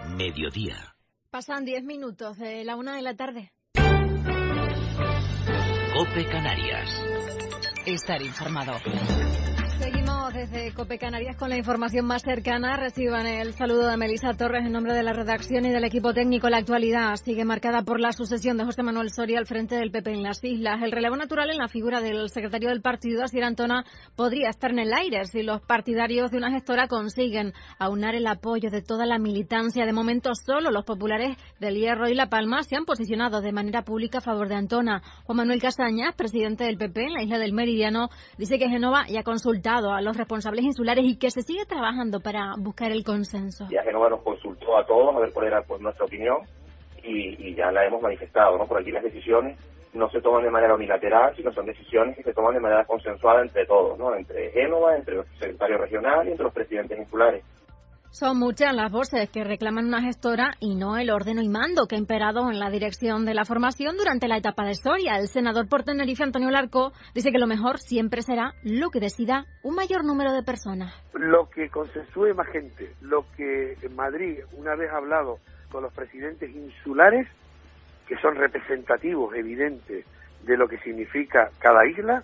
Mediodía. Pasan 10 minutos de la 1 de la tarde. COPE Canarias. Estar informado. Seguimos desde COPE Canarias con la información más cercana. Reciban el saludo de Melissa Torres en nombre de la redacción y del equipo técnico. La actualidad sigue marcada por la sucesión de José Manuel Soria al frente del PP en las Islas. El relevo natural en la figura del secretario del partido, Asier Antona, podría estar en el aire si los partidarios de una gestora consiguen aunar el apoyo de toda la militancia. De momento, solo los populares del Hierro y La Palma se han posicionado de manera pública a favor de Antona. Juan Manuel Castañas, presidente del PP en la isla del Meridiano, dice que Génova ya ha consultado a los responsables insulares y que se sigue trabajando para buscar el consenso. Ya Génova nos consultó a todos a ver cuál era nuestra opinión y ya la hemos manifestado, ¿no? Por aquí las decisiones no se toman de manera unilateral, sino son decisiones que se toman de manera consensuada entre todos, ¿no? Entre Génova, entre los secretarios regionales y entre los presidentes insulares. Son muchas las voces que reclaman una gestora y no el ordeno y mando que ha imperado en la dirección de la formación durante la etapa de Soria. El senador por Tenerife, Antonio Larco, dice que lo mejor siempre será lo que decida un mayor número de personas. Lo que consensúe más gente, lo que en Madrid, una vez hablado con los presidentes insulares, que son representativos evidentes de lo que significa cada isla,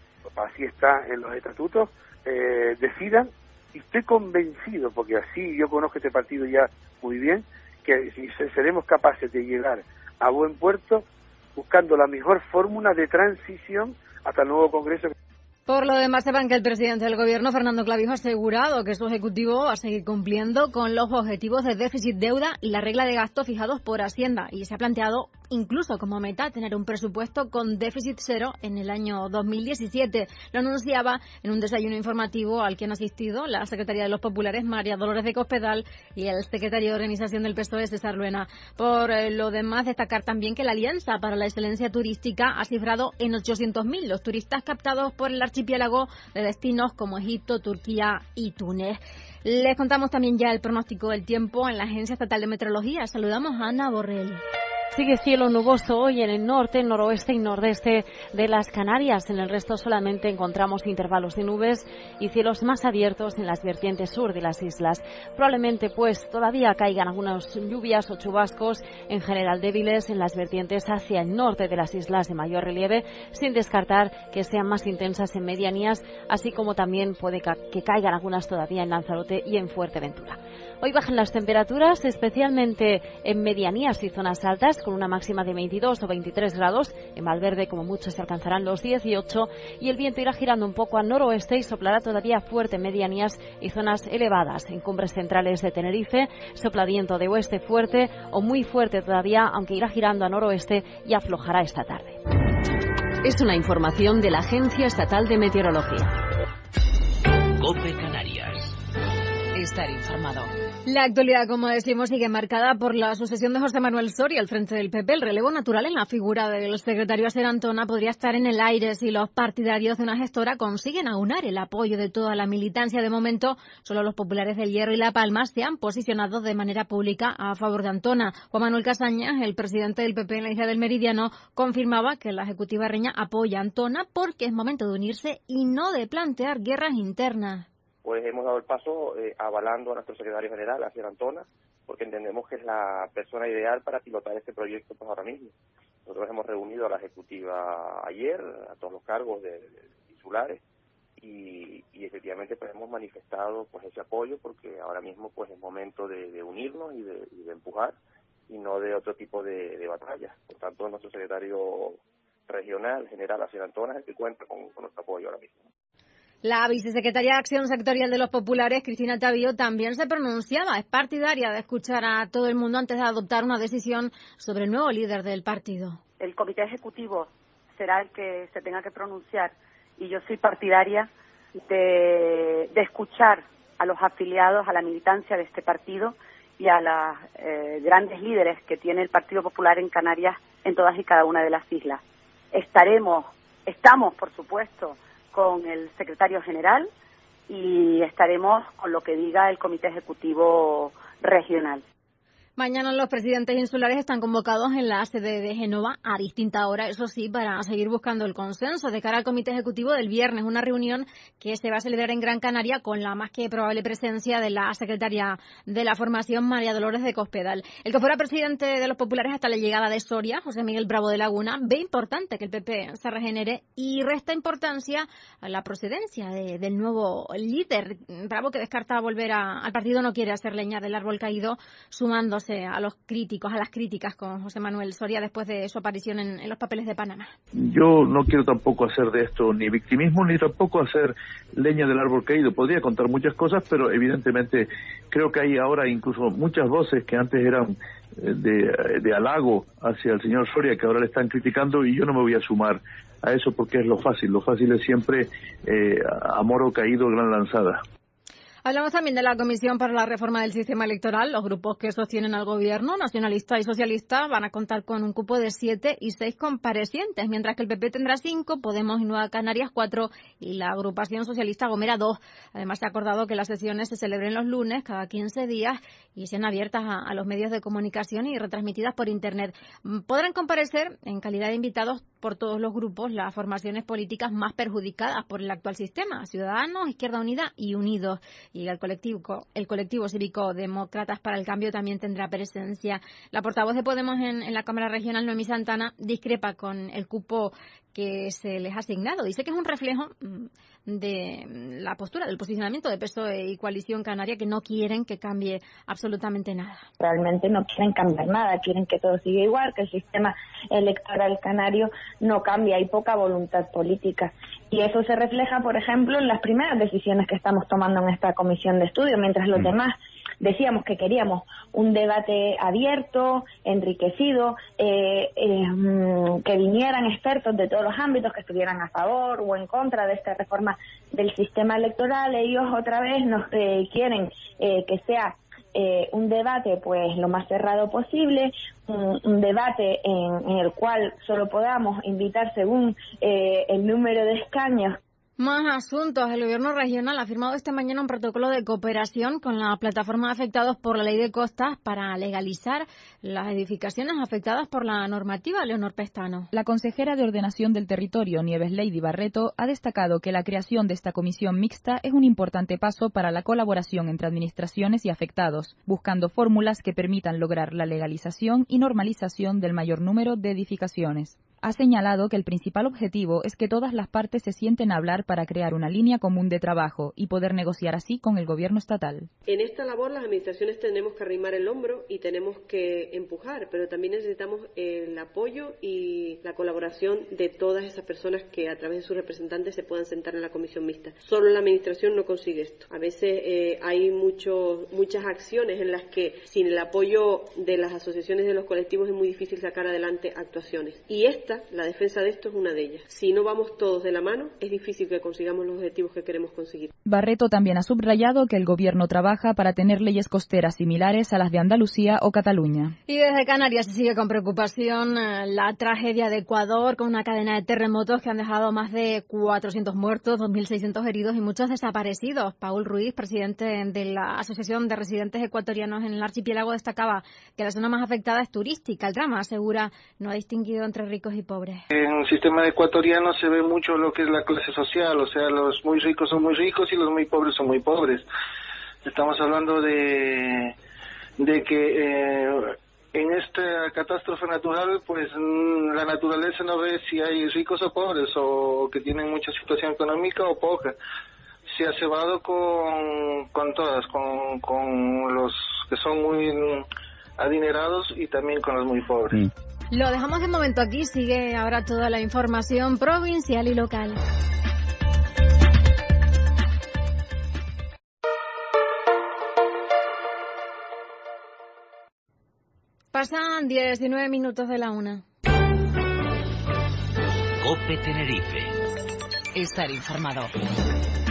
así está en los estatutos, decidan. Y estoy convencido, porque así yo conozco este partido ya muy bien, que si seremos capaces de llegar a buen puerto buscando la mejor fórmula de transición hasta el nuevo Congreso. Por lo demás, sepan que el presidente del Gobierno, Fernando Clavijo, ha asegurado que su Ejecutivo va a seguir cumpliendo con los objetivos de déficit, deuda y la regla de gasto fijados por Hacienda. Y se ha planteado incluso como meta tener un presupuesto con déficit cero en el año 2017. Lo anunciaba en un desayuno informativo al que han asistido la secretaria de los Populares, María Dolores de Cospedal, y el secretario de Organización del PSOE, César Luena. Por lo demás, destacar también que la Alianza para la Excelencia Turística ha cifrado en 800.000 los turistas captados por el archipiélago de destinos como Egipto, Turquía y Túnez. Les contamos también ya el pronóstico del tiempo en la Agencia Estatal de Meteorología. Saludamos a Ana Borrell. Sigue cielo nuboso hoy en el norte, noroeste y nordeste de las Canarias. En el resto solamente encontramos intervalos de nubes y cielos más abiertos en las vertientes sur de las islas. Probablemente pues todavía caigan algunas lluvias o chubascos, en general débiles, en las vertientes hacia el norte de las islas de mayor relieve, sin descartar que sean más intensas en medianías, así como también puede que caigan algunas todavía en Lanzarote y en Fuerteventura. Hoy bajan las temperaturas, especialmente en medianías y zonas altas, con una máxima de 22 o 23 grados. En Valverde, como mucho, se alcanzarán los 18 y el viento irá girando un poco al noroeste y soplará todavía fuerte en medianías y zonas elevadas. En cumbres centrales de Tenerife sopla viento de oeste fuerte o muy fuerte todavía, aunque irá girando a noroeste y aflojará esta tarde. Es una información de la Agencia Estatal de Meteorología. COPE Canarias. Estar informado. La actualidad, como decimos, sigue marcada por la sucesión de José Manuel Soria al frente del PP. El relevo natural en la figura del secretario Asier Antona podría estar en el aire si los partidarios de una gestora consiguen aunar el apoyo de toda la militancia. De momento, solo los populares del Hierro y La Palma se han posicionado de manera pública a favor de Antona. Juan Manuel Castañas, el presidente del PP en la isla del Meridiano, confirmaba que la ejecutiva reña apoya a Antona porque es momento de unirse y no de plantear guerras internas. Pues hemos dado el paso avalando a nuestro secretario general, Asier Antona, porque entendemos que es la persona ideal para pilotar este proyecto pues ahora mismo. Nosotros hemos reunido a la ejecutiva ayer, a todos los cargos de insulares, y efectivamente pues hemos manifestado pues ese apoyo, porque ahora mismo pues es momento de unirnos y de empujar, y no de otro tipo de batallas. Por tanto, nuestro secretario regional, general Asier Antona, es el que cuenta con nuestro apoyo ahora mismo. La vicesecretaria de Acción Sectorial de los Populares, Cristina Tavío, también se pronunciaba. Es partidaria de escuchar a todo el mundo antes de adoptar una decisión sobre el nuevo líder del partido. El comité ejecutivo será el que se tenga que pronunciar y yo soy partidaria de escuchar a los afiliados, a la militancia de este partido y a las grandes líderes que tiene el Partido Popular en Canarias en todas y cada una de las islas. Estamos, por supuesto, con el secretario general y estaremos con lo que diga el Comité Ejecutivo Regional. Mañana los presidentes insulares están convocados en la sede de Génova a distinta hora, eso sí, para seguir buscando el consenso de cara al comité ejecutivo del viernes, una reunión que se va a celebrar en Gran Canaria con la más que probable presencia de la secretaria de la formación, María Dolores de Cospedal. El que fuera presidente de los populares hasta la llegada de Soria, José Miguel Bravo de Laguna, ve importante que el PP se regenere y resta importancia a la procedencia del nuevo líder. Bravo, que descarta volver al partido, no quiere hacer leña del árbol caído, sumándose a las críticas con José Manuel Soria después de su aparición en los papeles de Panamá. Yo no quiero tampoco hacer de esto ni victimismo, ni tampoco hacer leña del árbol caído. Podría contar muchas cosas, pero evidentemente creo que hay ahora incluso muchas voces que antes eran de halago hacia el señor Soria, que ahora le están criticando, y yo no me voy a sumar a eso porque es lo fácil es siempre a moro caído, gran lanzada. Hablamos también de la Comisión para la Reforma del Sistema Electoral. Los grupos que sostienen al Gobierno, nacionalista y socialista, van a contar con un cupo de 7 y 6 comparecientes, mientras que el PP tendrá 5, Podemos y Nueva Canarias 4 y la agrupación socialista Gomera 2. Además, se ha acordado que las sesiones se celebren los lunes cada 15 días y sean abiertas a los medios de comunicación y retransmitidas por Internet. Podrán comparecer en calidad de invitados por todos los grupos las formaciones políticas más perjudicadas por el actual sistema: Ciudadanos, Izquierda Unida y Unidos. Y el colectivo cívico Demócratas para el Cambio también tendrá presencia. La portavoz de Podemos en la Cámara Regional, Noemí Santana, discrepa con el cupo que se les ha asignado. Dice que es un reflejo de la postura, del posicionamiento de PSOE y Coalición Canaria, que no quieren que cambie absolutamente nada. Realmente no quieren cambiar nada, quieren que todo siga igual, que el sistema electoral canario no cambie, hay poca voluntad política. Y eso se refleja, por ejemplo, en las primeras decisiones que estamos tomando en esta comisión de estudio, mientras los demás decíamos que queríamos un debate abierto, enriquecido, que vinieran expertos de todos los ámbitos que estuvieran a favor o en contra de esta reforma del sistema electoral. Ellos otra vez nos quieren que sea un debate pues lo más cerrado posible, un debate en el cual solo podamos invitar según el número de escaños. Más asuntos. El Gobierno regional ha firmado esta mañana un protocolo de cooperación con la plataforma de afectados por la Ley de Costas para legalizar las edificaciones afectadas por la normativa. Leonor Pestano. La consejera de Ordenación del Territorio, Nieves Lady Barreto, ha destacado que la creación de esta comisión mixta es un importante paso para la colaboración entre administraciones y afectados, buscando fórmulas que permitan lograr la legalización y normalización del mayor número de edificaciones. Ha señalado que el principal objetivo es que todas las partes se sienten a hablar para crear una línea común de trabajo y poder negociar así con el gobierno estatal. En esta labor las administraciones tenemos que arrimar el hombro y tenemos que empujar, pero también necesitamos el apoyo y la colaboración de todas esas personas que a través de sus representantes se puedan sentar en la comisión mixta. Solo la administración no consigue esto. A veces hay muchas acciones en las que sin el apoyo de las asociaciones de los colectivos es muy difícil sacar adelante actuaciones. Y la defensa de esto es una de ellas. Si no vamos todos de la mano, es difícil que consigamos los objetivos que queremos conseguir. Barreto también ha subrayado que el Gobierno trabaja para tener leyes costeras similares a las de Andalucía o Cataluña. Y desde Canarias se sigue con preocupación la tragedia de Ecuador, con una cadena de terremotos que han dejado más de 400 muertos, 2.600 heridos y muchos desaparecidos. Paul Ruiz, presidente de la Asociación de Residentes Ecuatorianos en el archipiélago, destacaba que la zona más afectada es turística. El drama, asegura, no ha distinguido entre ricos y pobres. En el sistema ecuatoriano se ve mucho lo que es la clase social, o sea, los muy ricos son muy ricos y los muy pobres son muy pobres. Estamos hablando de que en esta catástrofe natural, pues la naturaleza no ve si hay ricos o pobres, o que tienen mucha situación económica o poca. Se ha cebado con todas, con los que son muy adinerados y también con los muy pobres. Lo dejamos de momento aquí, sigue ahora toda la información provincial y local. Pasan 19 minutos de la 1. COPE Tenerife. Estar informado.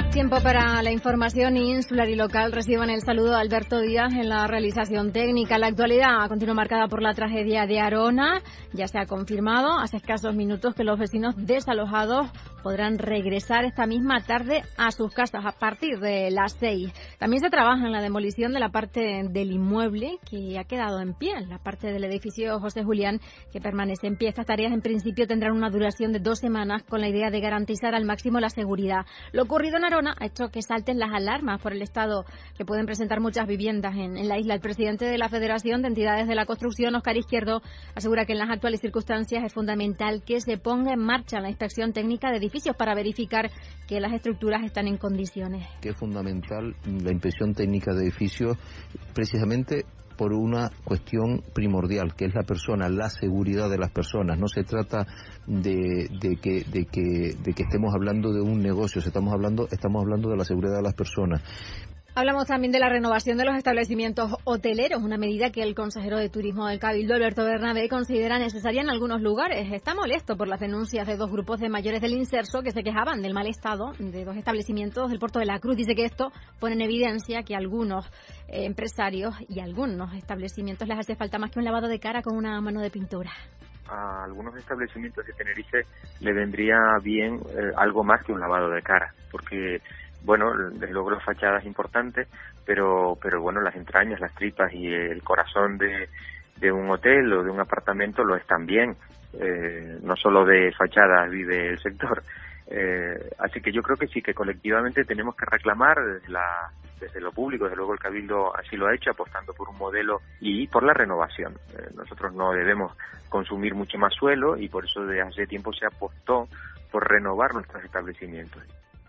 Tiempo para la información insular y local. Reciban el saludo de Alberto Díaz en la realización técnica. La actualidad continúa marcada por la tragedia de Arona. Ya se ha confirmado hace escasos minutos que los vecinos desalojados podrán regresar esta misma tarde a sus casas a partir de las 6. También se trabaja en la demolición de la parte del inmueble que ha quedado en pie, la parte del edificio José Julián que permanece en pie. Estas tareas en principio tendrán una duración de 2 semanas con la idea de garantizar al máximo la seguridad. Lo ocurrido en Arona ha hecho que salten las alarmas por el estado que pueden presentar muchas viviendas en la isla. El presidente de la Federación de Entidades de la Construcción, Óscar Izquierdo, asegura que en las actuales circunstancias es fundamental que se ponga en marcha la inspección técnica de edificios para verificar que las estructuras están en condiciones. Que es fundamental la inspección técnica de edificios precisamente por una cuestión primordial, que es la persona, la seguridad de las personas. No se trata de que estemos hablando de un negocio, estamos hablando de la seguridad de las personas. Hablamos también de la renovación de los establecimientos hoteleros, una medida que el consejero de Turismo del Cabildo, Alberto Bernabé, considera necesaria en algunos lugares. Está molesto por las denuncias de 2 grupos de mayores del Inserso que se quejaban del mal estado de 2 establecimientos del Puerto de la Cruz. Dice que esto pone en evidencia que a algunos empresarios y a algunos establecimientos les hace falta más que un lavado de cara con una mano de pintura. A algunos establecimientos de Tenerife le vendría bien algo más que un lavado de cara, porque bueno, desde luego la fachada es importante, pero bueno, las entrañas, las tripas y el corazón de un hotel o de un apartamento lo es también. No solo de fachadas vive el sector. Así que yo creo que sí, que colectivamente tenemos que reclamar desde lo público. Desde luego el Cabildo así lo ha hecho, apostando por un modelo y por la renovación. Nosotros no debemos consumir mucho más suelo y por eso de hace tiempo se apostó por renovar nuestros establecimientos.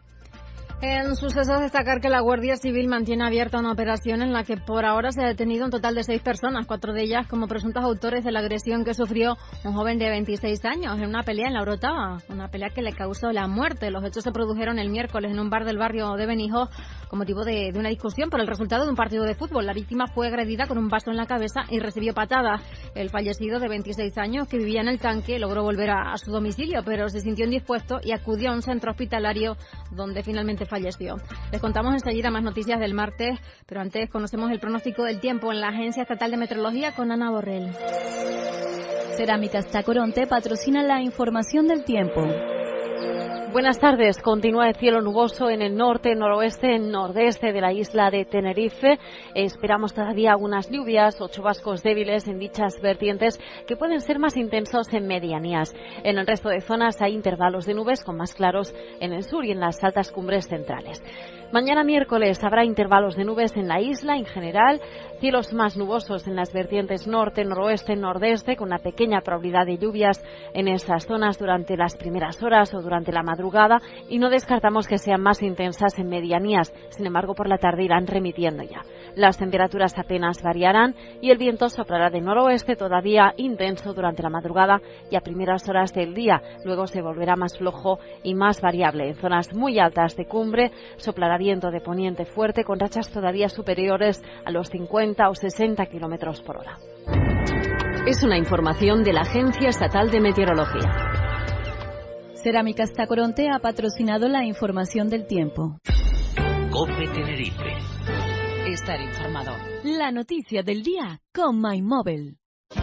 En sucesos, destacar que la Guardia Civil mantiene abierta una operación en la que por ahora se ha detenido un total de 6 personas, 4 de ellas como presuntos autores de la agresión que sufrió un joven de 26 años en una pelea en La Orotava, una pelea que le causó la muerte. Los hechos se produjeron el miércoles en un bar del barrio de Benijó con motivo de una discusión por el resultado de un partido de fútbol. La víctima fue agredida con un vaso en la cabeza y recibió patadas. El fallecido de 26 años, que vivía en el Tanque, logró volver a su domicilio, pero se sintió indispuesto y acudió a un centro hospitalario donde finalmente falleció. Les contamos enseguida más noticias del martes, pero antes conocemos el pronóstico del tiempo en la Agencia Estatal de Meteorología con Ana Borrell. Cerámicas Tacoronte patrocina la información del tiempo. Buenas tardes. Continúa el cielo nuboso en el norte, noroeste, nordeste de la isla de Tenerife. Esperamos todavía algunas lluvias o chubascos débiles en dichas vertientes que pueden ser más intensos en medianías. En el resto de zonas hay intervalos de nubes con más claros en el sur y en las altas cumbres centrales. Mañana miércoles habrá intervalos de nubes en la isla en general, cielos más nubosos en las vertientes norte, noroeste, nordeste, con una pequeña probabilidad de lluvias en esas zonas durante las primeras horas o durante la madrugada, y no descartamos que sean más intensas en medianías. Sin embargo, por la tarde irán remitiendo ya. Las temperaturas apenas variarán y el viento soplará de noroeste, todavía intenso durante la madrugada y a primeras horas del día. Luego se volverá más flojo y más variable. En zonas muy altas de cumbre soplará viento de poniente fuerte con rachas todavía superiores a los 50 o 60 kilómetros por hora. Es una información de la Agencia Estatal de Meteorología. Cerámicas Tacoronte ha patrocinado la información del tiempo. COPE Tenerife. Estar informado. La noticia del día con MyMobile.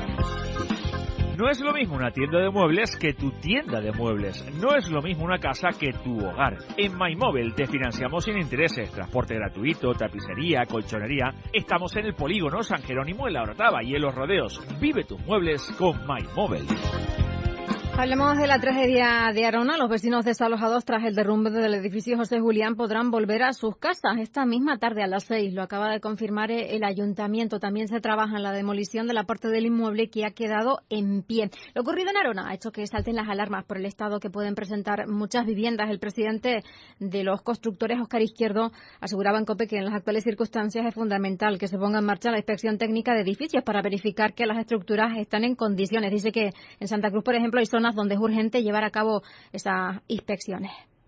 No es lo mismo una tienda de muebles que tu tienda de muebles. No es lo mismo una casa que tu hogar. En MyMobile te financiamos sin intereses, transporte gratuito, tapicería, colchonería. Estamos en el polígono San Jerónimo en La Orotava y en Los Rodeos. Vive tus muebles con MyMobile. Hablemos de la tragedia de Arona. Los vecinos desalojados tras el derrumbe del edificio José Julián podrán volver a sus casas esta misma tarde a las 6. Lo acaba de confirmar el ayuntamiento. También se trabaja en la demolición de la parte del inmueble que ha quedado en pie. Lo ocurrido en Arona ha hecho que salten las alarmas por el estado que pueden presentar muchas viviendas. El presidente de los constructores, Óscar Izquierdo, aseguraba en COPE que en las actuales circunstancias es fundamental que se ponga en marcha la inspección técnica de edificios para verificar que las estructuras están en condiciones. Dice que en Santa Cruz, por ejemplo, hay zonas donde es urgente llevar a cabo esas inspecciones.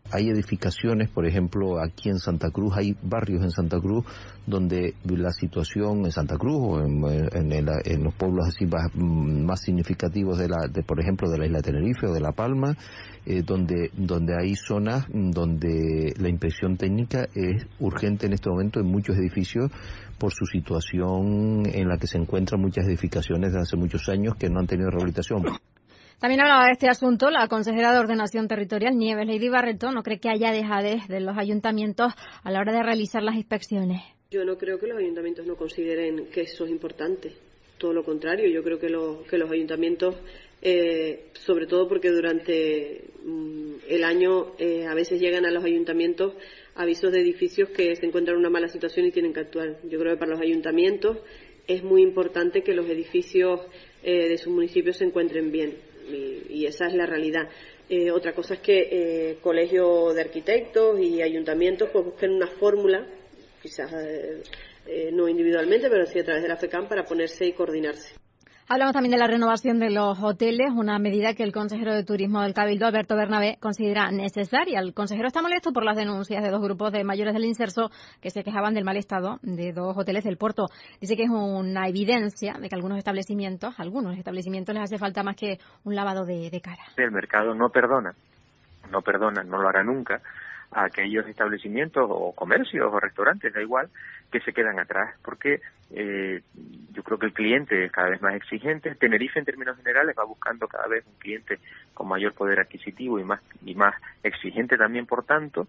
hay edificaciones, por ejemplo, aquí en Santa Cruz, hay barrios en Santa Cruz donde la situación en Santa Cruz o en los pueblos así más significativos por ejemplo, de la isla de Tenerife o de La Palma, donde hay zonas donde la inspección técnica es urgente en este momento en muchos edificios por su situación en la que se encuentran muchas edificaciones de hace muchos años que no han tenido rehabilitación. También hablaba de este asunto la consejera de Ordenación Territorial, Nieves Lady Barreto. ¿No cree que haya dejadez de los ayuntamientos a la hora de realizar las inspecciones? Yo no creo que los ayuntamientos no consideren que eso es importante. Todo lo contrario, yo creo que los ayuntamientos, sobre todo porque durante el año a veces llegan a los ayuntamientos avisos de edificios que se encuentran en una mala situación y tienen que actuar. Yo creo que para los ayuntamientos es muy importante que los edificios de sus municipios se encuentren bien. Y esa es la realidad. Otra cosa es que colegio de arquitectos y ayuntamientos pues busquen una fórmula, quizás no individualmente, pero sí a través de la FECAM para ponerse y coordinarse. Hablamos también de la renovación de los hoteles, una medida que el consejero de Turismo del Cabildo, Alberto Bernabé, considera necesaria. El consejero está molesto por las denuncias de 2 grupos de mayores del Inserso que se quejaban del mal estado de 2 hoteles del Puerto. Dice que es una evidencia de que algunos establecimientos les hace falta más que un lavado de cara. El mercado no perdona, no lo hará nunca a aquellos establecimientos o comercios o restaurantes, da igual, que se quedan atrás, porque yo creo que el cliente es cada vez más exigente. Tenerife, en términos generales, va buscando cada vez un cliente con mayor poder adquisitivo y más exigente también, por tanto,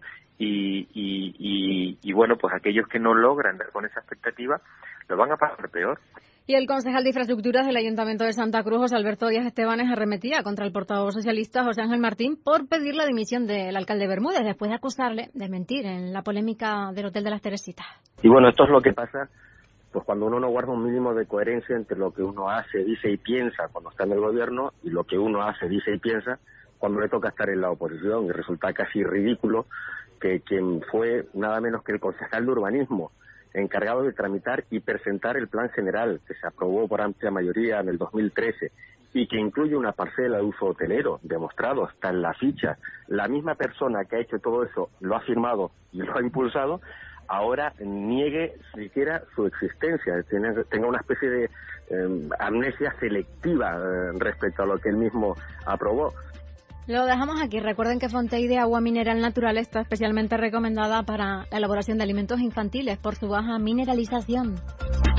y bueno, pues aquellos que no logran dar con esa expectativa lo van a pasar peor. Y el concejal de Infraestructuras del Ayuntamiento de Santa Cruz, José Alberto Díaz Estebanes, arremetía contra el portavoz socialista José Ángel Martín por pedir la dimisión del alcalde Bermúdez después de acusarle de mentir en la polémica del Hotel de las Teresitas. Y bueno, esto es lo que pasa pues cuando uno no guarda un mínimo de coherencia entre lo que uno hace, dice y piensa cuando está en el gobierno y lo que uno hace, dice y piensa cuando le toca estar en la oposición. Y resulta casi ridículo que quien fue nada menos que el concejal de urbanismo encargado de tramitar y presentar el plan general que se aprobó por amplia mayoría en el 2013 y que incluye una parcela de uso hotelero, demostrado hasta en la ficha, la misma persona que ha hecho todo eso lo ha firmado y lo ha impulsado, ahora niegue siquiera su existencia, tenga una especie de amnesia selectiva respecto a lo que él mismo aprobó. Lo dejamos aquí. Recuerden que Fontey de Agua Mineral Natural está especialmente recomendada para la elaboración de alimentos infantiles por su baja mineralización.